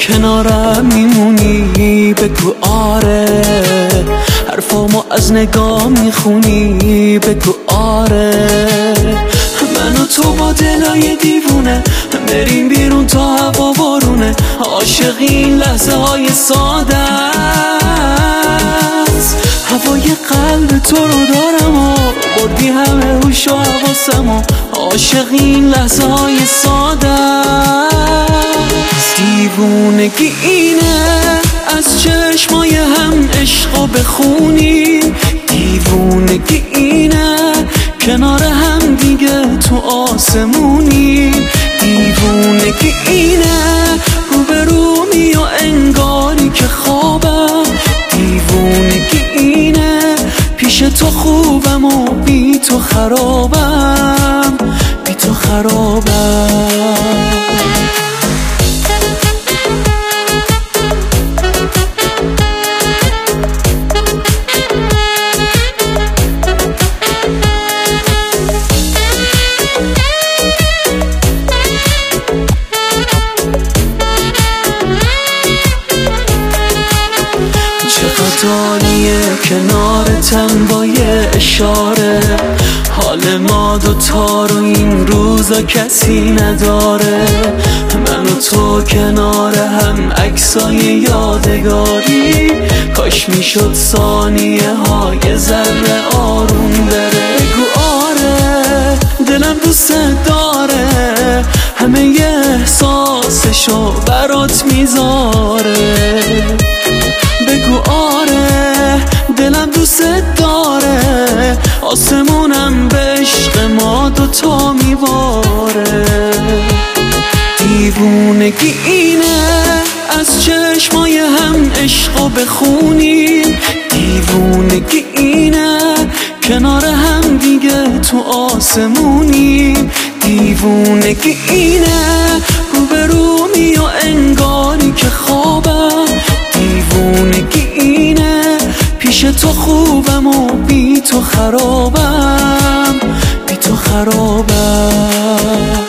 کنارم میمونی بگو آره، حرفامو از نگاه میخونی بگو آره. من و تو با دلای دیوونه بریم بیرون تا هوا بارونه، عاشق این لحظه های ساده است. هوای قلب تو رو دارم و بردی همه هوش و حواسم، عاشق این لحظه های ساده است. دیوونگی اینه از چشمای هم عشقو بخونیم، دیوونگی اینه کنار هم دیگه تو آسمونیم، دیوونگی اینه روبرومی و انگاری که خوابم، دیوونگی اینه پیش تو خوبم و بی تو خرابم، بی تو خرابم. چقدریه کنارتم با یه اشاره، حال ما دوتا رو این روزا کسی نداره. من و تو کنار هم عکسای یادگاری، کاش میشد ثانیه های ذره آروم بره. بگو آره دلم دوست داره، همه احساسشو برات میذاره. بگو آره دلم دوست داره، آسمونم به عشق ما دوتا میباره. دیوونگی اینه از چشمای هم عشقو بخونیم، دیوونگی اینه کنار هم دیگه تو آسمونیم، دیوونگی اینه روبرومی و انگاری که خوابم، دیوونگی اینه پیش تو خوبم و بی تو خرابم، بی تو خرابم.